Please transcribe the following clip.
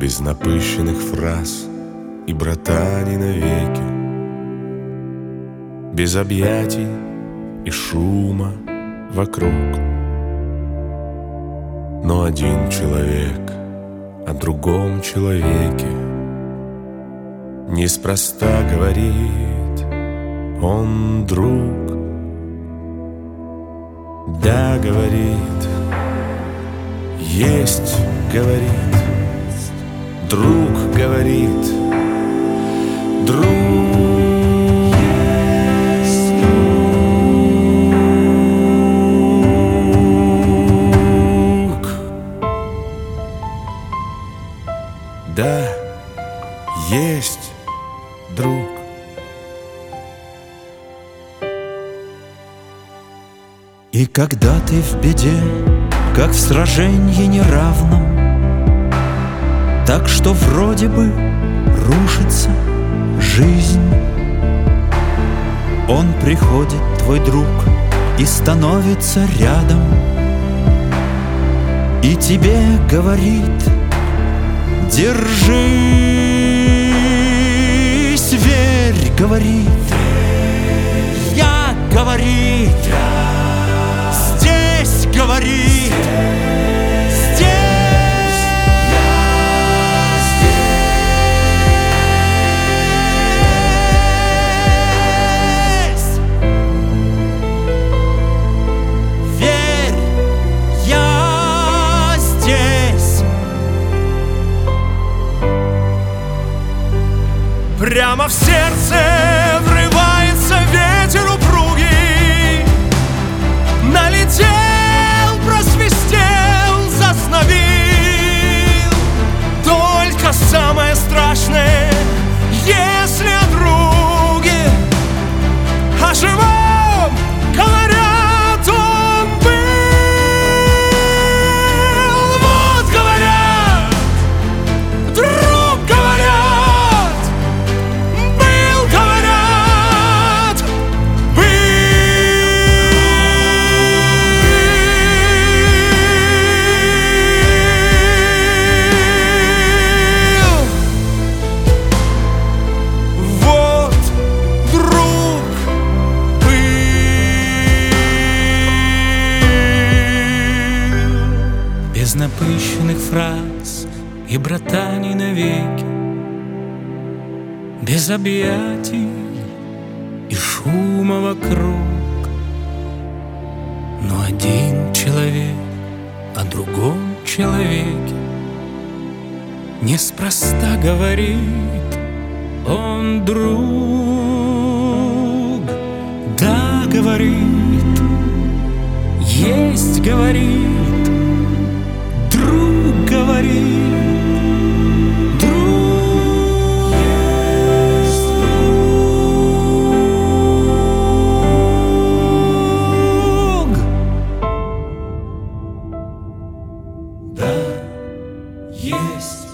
без напыщенных фраз и братани навеки, без объятий и шума вокруг. Но один человек о другом человеке неспроста говорит: он друг. Да, говорит, есть, говорит, друг, говорит, друг. Да, есть друг. И когда ты в беде, как в сражении неравном, так что вроде бы рушится жизнь, он приходит, твой друг, и становится рядом, и тебе говорит: держись, верь, говорит, я, говорит, здесь, говорит, здесь, верь, я здесь. Прямо в сердце врывается ветер упругий, налетел, просвистел, заснобил. Только самое страшное, если о друге, о живом, говорят, он был. Вот говорят, друг, говорят, был, говорят, был. Вот друг был. Без напыщенных фраз и братаний навеки, без объятий и шума вокруг. Но один человек о другом человеке неспроста говорит: он друг. Да, говорит, есть, говорит, друг, говорит, друг. Есть друг. Да, есть